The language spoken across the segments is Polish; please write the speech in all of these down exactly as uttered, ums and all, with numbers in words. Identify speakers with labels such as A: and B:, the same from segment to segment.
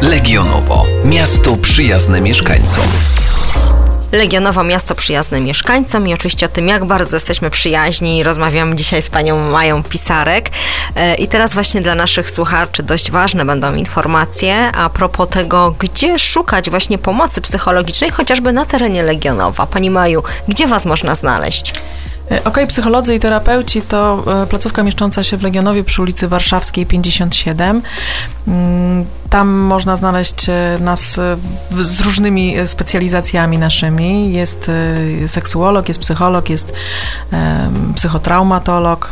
A: Legionowo. Miasto przyjazne mieszkańcom.
B: Legionowo, miasto przyjazne mieszkańcom i oczywiście o tym, jak bardzo jesteśmy przyjaźni, rozmawiamy dzisiaj z panią Mają Pisarek. I teraz właśnie dla naszych słuchaczy dość ważne będą informacje a propos tego, gdzie szukać właśnie pomocy psychologicznej, chociażby na terenie Legionowa. Pani Maju, gdzie was można znaleźć?
C: OK, psycholodzy i terapeuci to placówka mieszcząca się w Legionowie przy ulicy Warszawskiej pięćdziesiąt siedem. Tam można znaleźć nas z różnymi specjalizacjami naszymi. Jest seksuolog, jest psycholog, jest psychotraumatolog,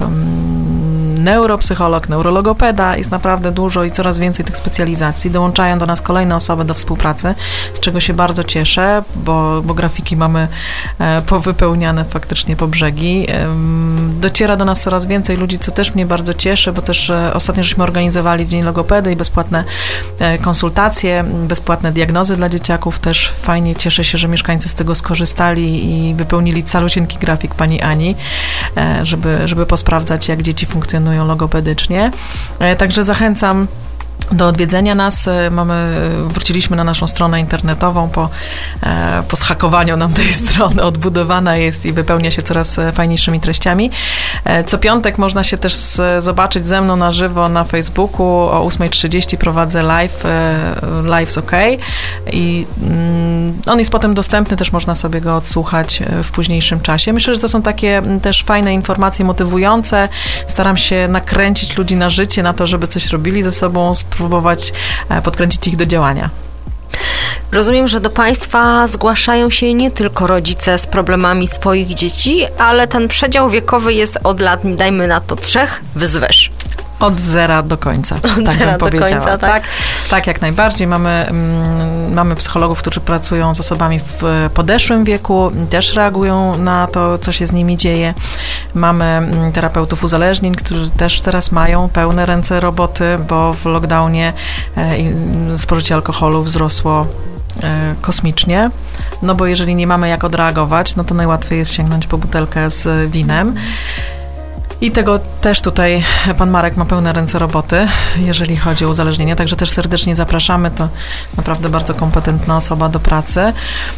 C: neuropsycholog, neurologopeda. Jest naprawdę dużo i coraz więcej tych specjalizacji. Dołączają do nas kolejne osoby do współpracy, z czego się bardzo cieszę, bo, bo grafiki mamy powypełniane faktycznie po brzegi. Dociera do nas coraz więcej ludzi, co też mnie bardzo cieszy, bo też ostatnio żeśmy organizowali Dzień Logopedy i bezpłatne konsultacje, bezpłatne diagnozy dla dzieciaków. Też fajnie, cieszę się, że mieszkańcy z tego skorzystali i wypełnili calusieńki grafik pani Ani, żeby, żeby posprawdzać, jak dzieci funkcjonują logopedycznie. Także zachęcam do odwiedzenia nas. Mamy, wróciliśmy na naszą stronę internetową po, po zhakowaniu nam tej strony. Odbudowana jest i wypełnia się coraz fajniejszymi treściami. Co piątek można się też zobaczyć ze mną na żywo na Facebooku. O ósma trzydzieści prowadzę live, Live's OK. I on jest potem dostępny, też można sobie go odsłuchać w późniejszym czasie. Myślę, że to są takie też fajne informacje motywujące. Staram się nakręcić ludzi na życie, na to, żeby coś robili ze sobą, spróbować podkręcić ich do działania.
B: Rozumiem, że do państwa zgłaszają się nie tylko rodzice z problemami swoich dzieci, ale ten przedział wiekowy jest od lat, dajmy na to, trzech wzwyż.
C: Od zera do końca.
B: Od
C: tak
B: zera
C: bym
B: do końca, tak?
C: tak? Tak, jak najbardziej. Mamy, mm, mamy psychologów, którzy pracują z osobami w podeszłym wieku, też reagują na to, co się z nimi dzieje. Mamy terapeutów uzależnień, którzy też teraz mają pełne ręce roboty, bo w lockdownie e, spożycie alkoholu wzrosło e, kosmicznie. No bo jeżeli nie mamy jak odreagować, no to najłatwiej jest sięgnąć po butelkę z winem. I tego też tutaj pan Marek ma pełne ręce roboty, jeżeli chodzi o uzależnienie, także też serdecznie zapraszamy, to naprawdę bardzo kompetentna osoba do pracy.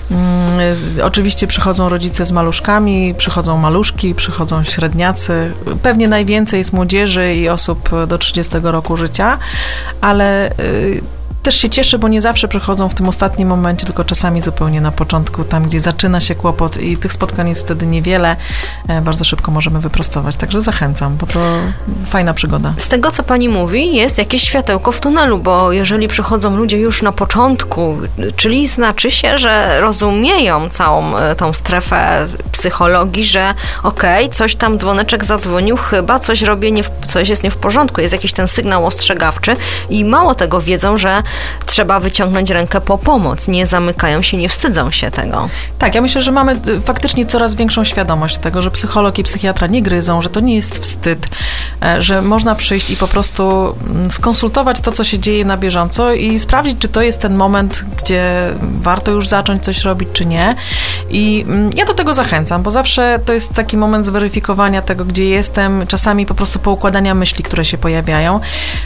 C: Oczywiście przychodzą rodzice z maluszkami, przychodzą maluszki, przychodzą średniacy, pewnie najwięcej jest młodzieży i osób do trzydziestego roku życia, ale też się cieszę, bo nie zawsze przychodzą w tym ostatnim momencie, tylko czasami zupełnie na początku, tam gdzie zaczyna się kłopot i tych spotkań jest wtedy niewiele. Bardzo szybko możemy wyprostować, także zachęcam, bo to fajna przygoda.
B: Z tego, co pani mówi, jest jakieś światełko w tunelu, bo jeżeli przychodzą ludzie już na początku, czyli znaczy się, że rozumieją całą tą strefę psychologii, że okej, okay, coś tam dzwoneczek zadzwonił, chyba coś robię, nie w, coś jest nie w porządku, jest jakiś ten sygnał ostrzegawczy i mało tego wiedzą, że trzeba wyciągnąć rękę po pomoc. Nie zamykają się, nie wstydzą się tego.
C: Tak, ja myślę, że mamy faktycznie coraz większą świadomość tego, że psycholog i psychiatra nie gryzą, że to nie jest wstyd, że można przyjść i po prostu skonsultować to, co się dzieje na bieżąco i sprawdzić, czy to jest ten moment, gdzie warto już zacząć coś robić, czy nie. I ja do tego zachęcam, bo zawsze to jest taki moment zweryfikowania tego, gdzie jestem, czasami po prostu poukładania myśli, które się pojawiają.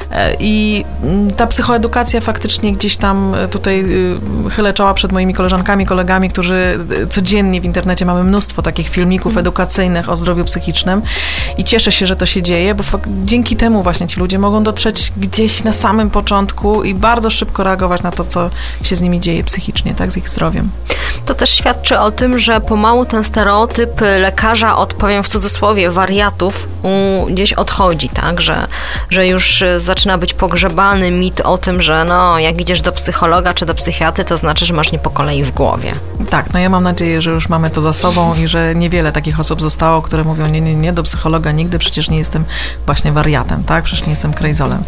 C: I ta psychoedukacja faktycznie gdzieś tam tutaj chylę czoła przed moimi koleżankami, kolegami, którzy codziennie w internecie mamy mnóstwo takich filmików edukacyjnych o zdrowiu psychicznym i cieszę się, że to się dzieje, bo dzięki temu właśnie ci ludzie mogą dotrzeć gdzieś na samym początku i bardzo szybko reagować na to, co się z nimi dzieje psychicznie, tak, z ich zdrowiem.
B: To też świadczy o tym, że pomału ten stereotyp lekarza od, powiem w cudzysłowie, wariatów um, gdzieś odchodzi, tak, że, że już zaczyna być pogrzebany mit o tym, że no, jak idziesz do psychologa czy do psychiatry, to znaczy, że masz nie po kolei w głowie.
C: Tak, no ja mam nadzieję, że już mamy to za sobą i że niewiele takich osób zostało, które mówią, nie, nie, nie, do psychologa nigdy, przecież nie jestem właśnie wariatem, tak, przecież nie jestem krejzolem.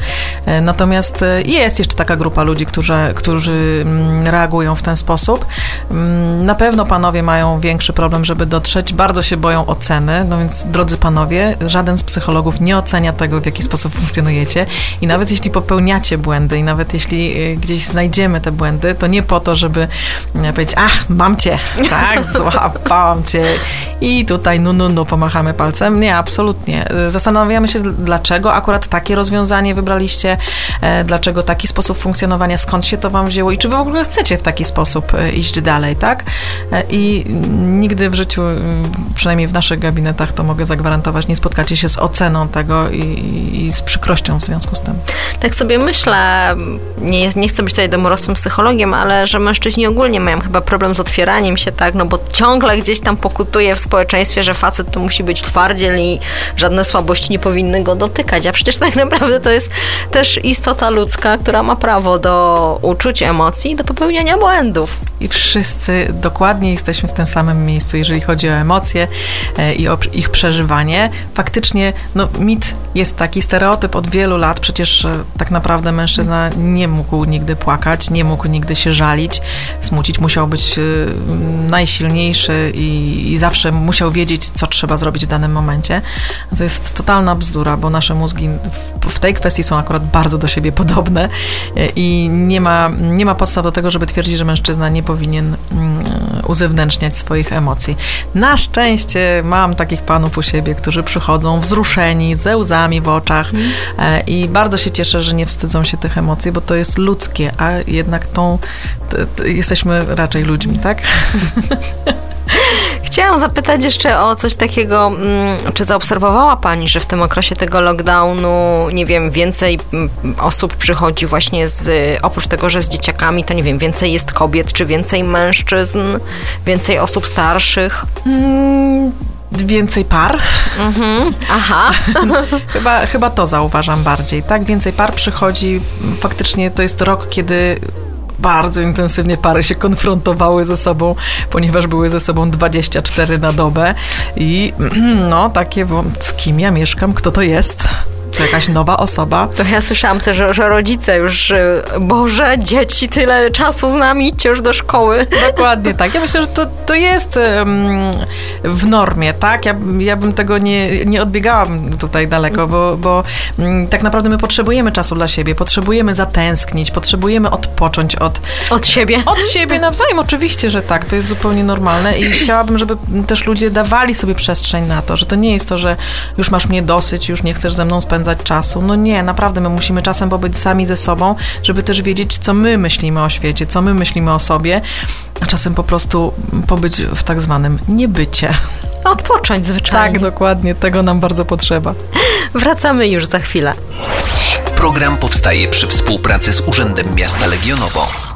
C: Natomiast jest jeszcze taka grupa ludzi, którzy, którzy reagują w ten sposób. Na pewno panowie mają większy problem, żeby dotrzeć. Bardzo się boją oceny, no więc drodzy panowie, żaden z psychologów nie ocenia tego, w jaki sposób funkcjonujecie i nawet jeśli popełniacie błędy i nawet jeśli gdzieś znajdziemy te błędy, to nie po to, żeby powiedzieć, ach, mam cię, tak, złapałam cię i tutaj no, no, no, pomachamy palcem. Nie, absolutnie. Zastanawiamy się, dlaczego akurat takie rozwiązanie wybraliście, dlaczego taki sposób funkcjonowania, skąd się to wam wzięło i czy wy w ogóle chcecie w taki sposób iść dalej, tak? I nigdy w życiu, przynajmniej w naszych gabinetach, to mogę zagwarantować, nie spotkacie się z oceną tego i, i z przykrością w związku z tym.
B: Tak sobie myślę, nie, nie chcę być tutaj domorosłym psychologiem, ale że mężczyźni ogólnie mają chyba problem z otwieraniem się, tak? No bo ciągle gdzieś tam pokutuje w społeczeństwie, że facet to musi być twardziel i żadne słabości nie powinny go dotykać, a przecież tak naprawdę to jest też istota ludzka, która ma prawo do uczuć, emocji, do popełniania błędów.
C: I wszyscy dokładnie jesteśmy w tym samym miejscu, jeżeli chodzi o emocje i o ich przeżywanie. Faktycznie, no, mit jest taki, stereotyp od wielu lat, przecież tak naprawdę mężczyzna nie mógł nigdy płakać, nie mógł nigdy się żalić, smucić, musiał być najsilniejszy i, i zawsze musiał wiedzieć, co trzeba zrobić w danym momencie. To jest totalna bzdura, bo nasze mózgi w, w tej kwestii są akurat bardzo do siebie podobne i nie ma, nie ma podstaw do tego, żeby twierdzić, że mężczyzna nie powinien mm, uzewnętrzniać swoich emocji. Na szczęście mam takich panów u siebie, którzy przychodzą wzruszeni, ze łzami w oczach mm. e, i bardzo się cieszę, że nie wstydzą się tych emocji, bo to jest ludzkie, a jednak tą t, t, jesteśmy raczej ludźmi, tak?
B: Chciałam zapytać jeszcze o coś takiego, czy zaobserwowała Pani, że w tym okresie tego lockdownu, nie wiem, więcej osób przychodzi właśnie z, oprócz tego, że z dzieciakami, to nie wiem, więcej jest kobiet, czy więcej mężczyzn, więcej osób starszych?
C: Hmm, więcej par.
B: Mhm. Aha.
C: chyba, chyba to zauważam bardziej, tak? Więcej par przychodzi, faktycznie to jest rok, kiedy bardzo intensywnie pary się konfrontowały ze sobą, ponieważ były ze sobą dwadzieścia cztery na dobę i no takie, bo z kim ja mieszkam, kto to jest? To jakaś nowa osoba.
B: To ja słyszałam też, że, że rodzice już, Boże, dzieci, tyle czasu z nami, idźcie już do szkoły.
C: Dokładnie tak. Ja myślę, że to, to jest um, w normie, tak? Ja, ja bym tego nie, nie odbiegałam tutaj daleko, bo, bo um, tak naprawdę my potrzebujemy czasu dla siebie, potrzebujemy zatęsknić, potrzebujemy odpocząć od...
B: Od siebie?
C: Od siebie nawzajem, oczywiście, że tak. To jest zupełnie normalne i chciałabym, żeby też ludzie dawali sobie przestrzeń na to, że to nie jest to, że już masz mnie dosyć, już nie chcesz ze mną spędzać czasu. No nie, naprawdę my musimy czasem pobyć sami ze sobą, żeby też wiedzieć, co my myślimy o świecie, co my myślimy o sobie, a czasem po prostu pobyć w tak zwanym niebycie.
B: Odpocząć zwyczajnie.
C: Tak, dokładnie. Tego nam bardzo potrzeba.
B: Wracamy już za chwilę.
A: Program powstaje przy współpracy z Urzędem Miasta Legionowo.